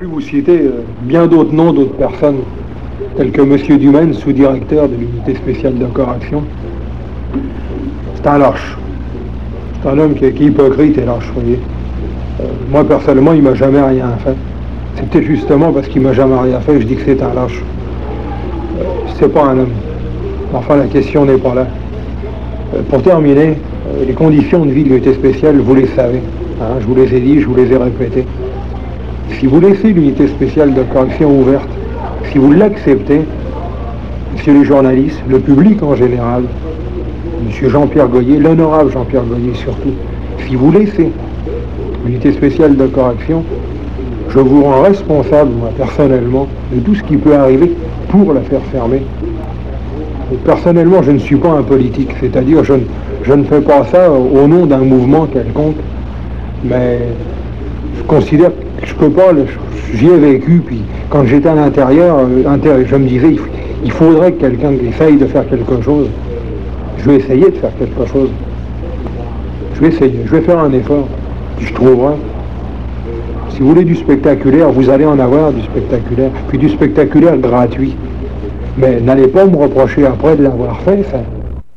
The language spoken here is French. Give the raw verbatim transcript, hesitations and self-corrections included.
pu vous citer euh, bien d'autres noms d'autres personnes, tels que M. Dumaine, sous-directeur de l'unité spéciale de correction. C'est un lâche. C'est un homme qui est, qui est hypocrite et lâche, vous voyez. Euh, moi, personnellement, il m'a jamais rien fait. C'est peut-être justement parce qu'il m'a jamais rien fait que je dis que c'est un lâche. Euh, c'est pas un homme. Enfin, la question n'est pas là. Euh, pour terminer, euh, les conditions de vie de l'unité spéciale, vous les savez. Hein, je vous les ai dit, je vous les ai répétées. Si vous laissez l'unité spéciale de correction ouverte, si vous l'acceptez, messieurs les journalistes, le public en général, monsieur Jean-Pierre Goyer, l'honorable Jean-Pierre Goyer surtout, si vous laissez l'unité spéciale de correction, je vous rends responsable, moi, personnellement, de tout ce qui peut arriver pour la faire fermer. Et personnellement, je ne suis pas un politique, c'est-à-dire je ne, je ne fais pas ça au nom d'un mouvement quelconque, mais je considère que je peux pas, j'y ai vécu, puis quand j'étais à l'intérieur, je me disais, il faudrait que quelqu'un essaye de faire quelque chose. Je vais essayer de faire quelque chose. Je vais essayer, je vais faire un effort, puis je trouverai. Si vous voulez du spectaculaire, vous allez en avoir du spectaculaire, puis du spectaculaire gratuit. Mais n'allez pas me reprocher après de l'avoir fait, ça.